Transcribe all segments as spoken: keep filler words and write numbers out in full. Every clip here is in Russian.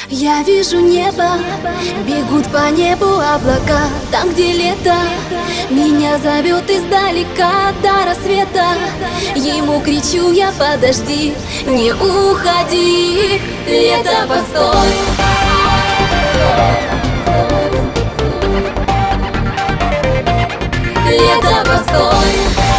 Я вижу небо, бегут по небу облака. Там, где лето, меня зовет издалека до рассвета. Ему кричу я: подожди, не уходи, лето, постой. Лето, постой.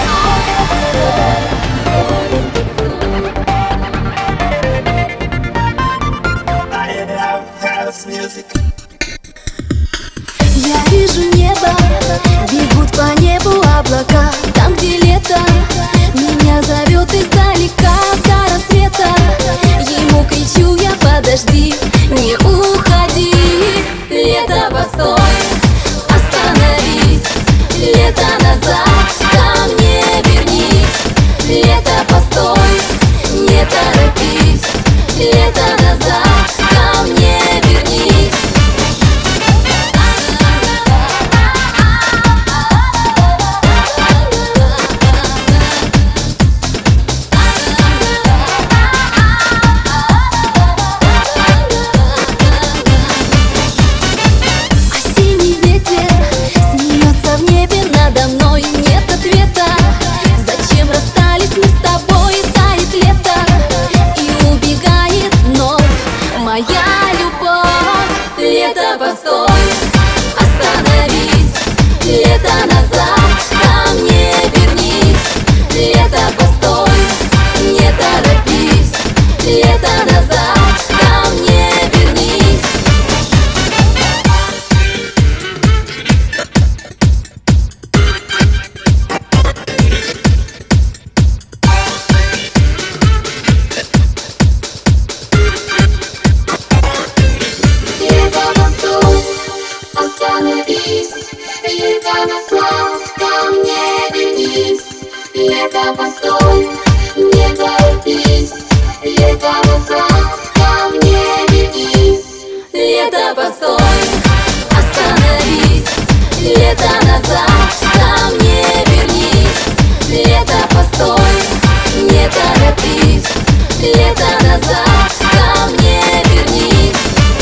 Я вижу небо, бегут по небу облака. Там, где лето, меня зовет издалека до рассвета. Ему кричу я: подожди, не уходи, лето, постой. Остановись, лето, назад ко мне вернись. Лето, постой, не торопись. Лето, назад ко мне вернись. Осенний ветер смеется в небе надо мной. Нет ответа, зачем расстались мы с тобой. Тает лето и убегает вновь моя любовь. Лето, постой, остановись. Лето, назад ко мне вернись. Лето, постой, не торопись. Лето, назад ко мне вернись. Лето, постой, остановись. Лето, назад ко мне вернись. Лето, постой, не торопись. Лето, назад ко мне вернись. Лето, постой, остановись. Лето, назад ко мне вернись. Лето, постой, не торопись. Лето, назад ко мне вернись.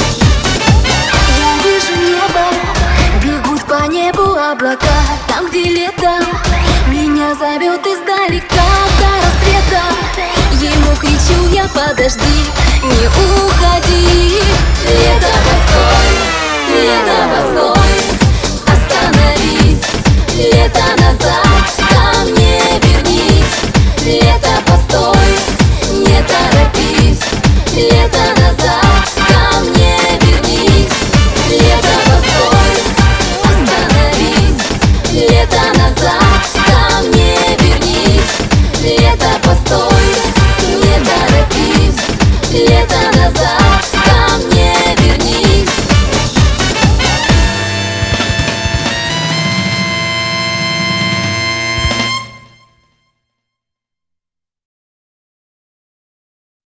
Я вижу небо, бегут по небу облака. Там, где лето, меня зовет издалека до рассвета. Ему кричу я: подожди, не уходи. Лето, постой, лето, постой. Остановись, лето, назад ко мне вернись. Лето, постой, не торопись. Лето,